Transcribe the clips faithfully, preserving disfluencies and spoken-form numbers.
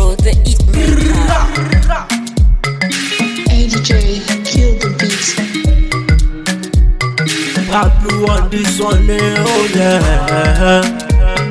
Leo, the Eat Maker. A D J, kill the beat. Black blue on this one, eh, oh yeah.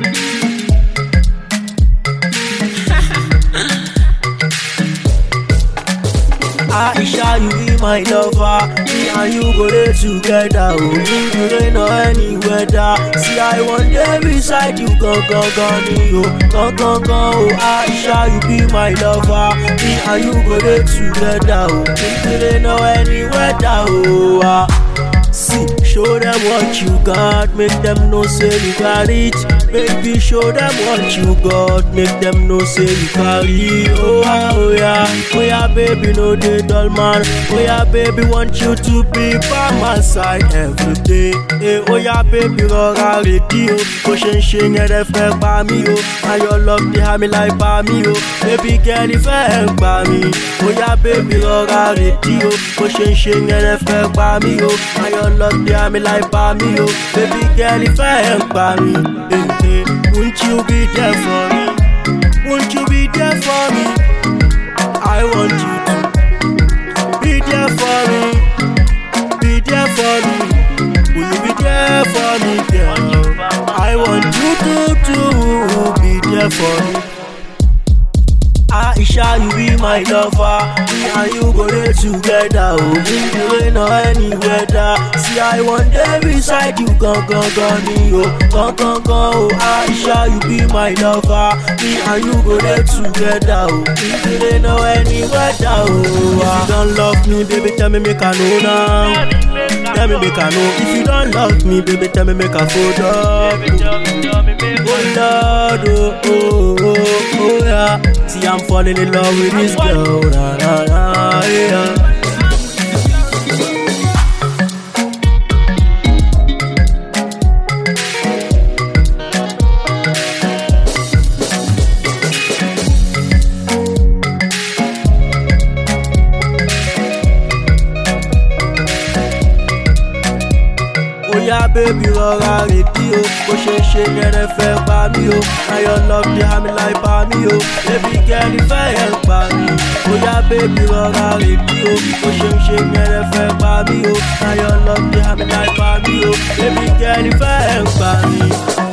Aisha, you be my lover. Me and you go there together. Oh, in the rain or any weather. See, I want there beside you. Go, go, go, yo. Go, go, go. Oh, Aisha, you be my lover. Me and you go there together. Oh, in the rain or any weather. Oh, ah. See, show them what you got, make them know say you got it. Baby, show them what you got, make them know say you carry. Oh yeah, oh yeah, oh yeah, baby, no they dull man. Oh yeah, baby, want you to be by my side every day. Hey, oh yeah, baby, rọra ready o. Bó ṣe ń ṣe yẹn rẹ fẹ́ pa mí o. And your love dey have me like pa mí o. Baby girl, ìfẹ́ ń pa mí. Oh yeah, baby, rọra ready o. Bó ṣe ń ṣe yẹn rẹ fẹ́ pa mí o. And your love dey have me like pa mí o. Baby girl, ìfẹ́ ń pa mí. Hey, hey. Won't you be there for me? Won't you be there for me? I want you to be there for me. Be there for me. Will you be there for me, girl? I want you to, to be there for me. Aisha, you be my lover. Me and you go there together. Oh, in the rain or any weather. See, I want there beside you. Go, go, go, me, oh. Go, go, go. Oh, Aisha, you be my lover. Me and you go there together. Oh, in the rain or any weather. Oh, ah. If you don't love me, baby, tell me make I know now. Tell me make I know. If you don't love me, baby, tell me make I fold up. Oh Lord, oh, oh, oh, oh, yeah. See, I'm falling in love with this girl, nah, nah, nah, yeah. Yeah, baby, rọra ready o. Bó ṣe ń ṣe yẹn rẹ fẹ́ pa mí o. And your love dey have me like pa mí o. Baby girl, ìfẹ́ yẹn ń pa mí. Oh yeah, baby, rọra ready o. Bó ṣe ń ṣe yẹn rẹ fẹ́ pa mí o. And your love dey have me like pa mí o. Baby girl, ìfẹ́ yẹn ń pa mí.